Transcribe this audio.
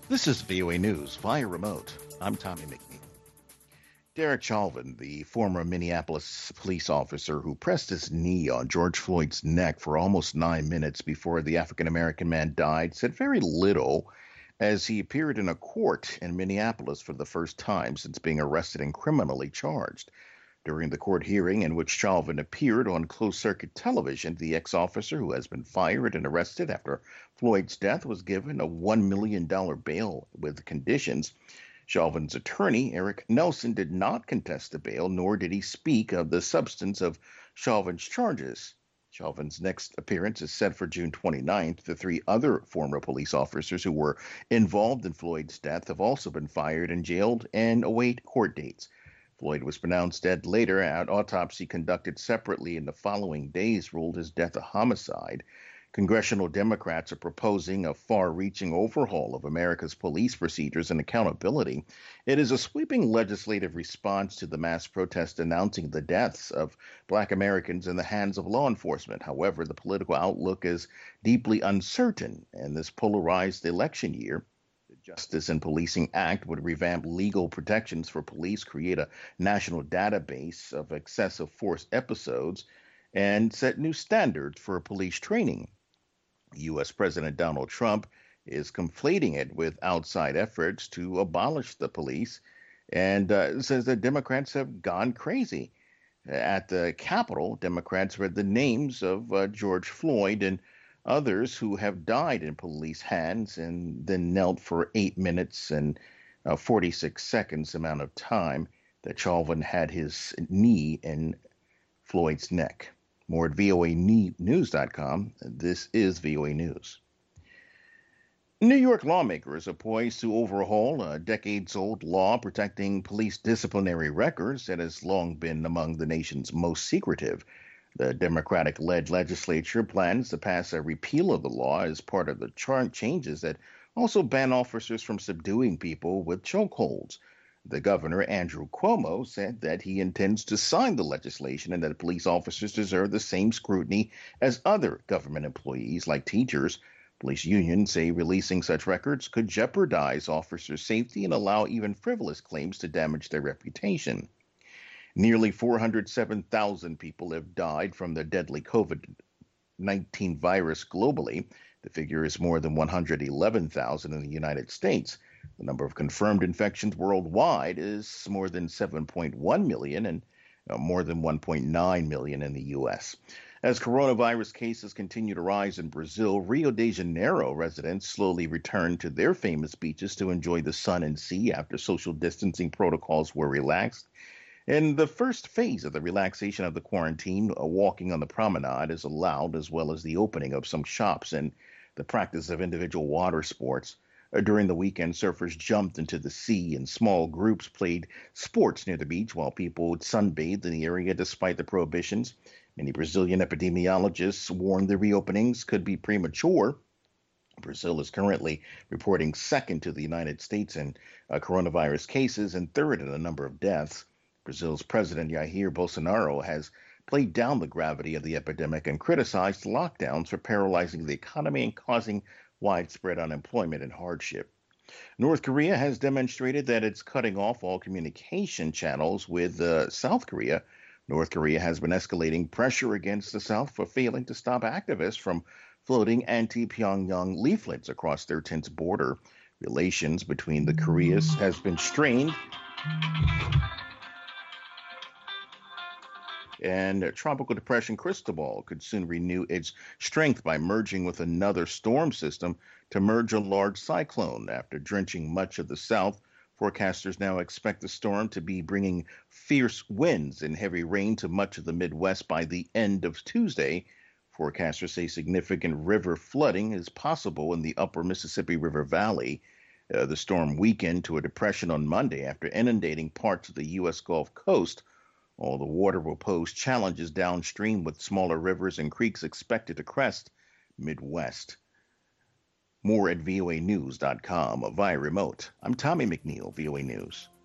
This is VOA News via remote. I'm Tommy McNeil. Derek Chauvin, the former Minneapolis police officer who pressed his knee on George Floyd's neck for almost 9 minutes before the African American man died, said very little as he appeared in a court in Minneapolis for the first time since being arrested and criminally charged. During the court hearing in which Chauvin appeared on closed circuit television, the ex officer who has been fired and arrested after Floyd's death was given a $1 million bail with conditions. Chauvin's attorney, Eric Nelson, did not contest the bail, nor did he speak of the substance of Chauvin's charges. Chauvin's next appearance is set for June 29th. The three other former police officers who were involved in Floyd's death have also been fired and jailed and await court dates. Floyd was pronounced dead later. An autopsy conducted separately in the following days ruled his death a homicide. Congressional Democrats are proposing a far-reaching overhaul of America's police procedures and accountability. It is a sweeping legislative response to the mass protest announcing the deaths of Black Americans in the hands of law enforcement. However, the political outlook is deeply uncertain in this polarized election year. Justice and Policing Act would revamp legal protections for police, create a national database of excessive force episodes, and set new standards for police training. U.S. President Donald Trump is conflating it with outside efforts to abolish the police and says that Democrats have gone crazy. At the Capitol, Democrats read the names of George Floyd and others who have died in police hands and then knelt for 8 minutes and 46 seconds amount of time that Chauvin had his knee in Floyd's neck. More at voanews.com. This is VOA News. New York lawmakers are poised to overhaul a decades-old law protecting police disciplinary records that has long been among the nation's most secretive. The Democratic-led legislature plans to pass a repeal of the law as part of the changes that also ban officers from subduing people with chokeholds. The governor, Andrew Cuomo, said that he intends to sign the legislation and that police officers deserve the same scrutiny as other government employees like teachers. Police unions say releasing such records could jeopardize officers' safety and allow even frivolous claims to damage their reputation. Nearly 407,000 people have died from the deadly COVID-19 virus globally. The figure is more than 111,000 in the United States. The number of confirmed infections worldwide is more than 7.1 million and more than 1.9 million in the U.S. As coronavirus cases continue to rise in Brazil, Rio de Janeiro residents slowly return to their famous beaches to enjoy the sun and sea after social distancing protocols were relaxed. In the first phase of the relaxation of the quarantine, walking on the promenade is allowed, as well as the opening of some shops and the practice of individual water sports. During the weekend, surfers jumped into the sea and small groups played sports near the beach while people sunbathed in the area despite the prohibitions. Many Brazilian epidemiologists warn the reopenings could be premature. Brazil is currently reporting second to the United States in coronavirus cases and third in the number of deaths. Brazil's President Jair Bolsonaro has played down the gravity of the epidemic and criticized lockdowns for paralyzing the economy and causing widespread unemployment and hardship. North Korea has demonstrated that it's cutting off all communication channels with South Korea. North Korea has been escalating pressure against the South for failing to stop activists from floating anti-Pyongyang leaflets across their tense border. Relations between the Koreas has been strained. And Tropical Depression Cristobal could soon renew its strength by merging with another storm system to merge a large cyclone. After drenching much of the south, forecasters now expect the storm to be bringing fierce winds and heavy rain to much of the Midwest by the end of Tuesday. Forecasters say significant river flooding is possible in the upper Mississippi River Valley. The storm weakened to a depression on Monday after inundating parts of the U.S. Gulf Coast. All the water will pose challenges downstream with smaller rivers and creeks expected to crest Midwest. More at voanews.com via remote. I'm Tommy McNeil, VOA News.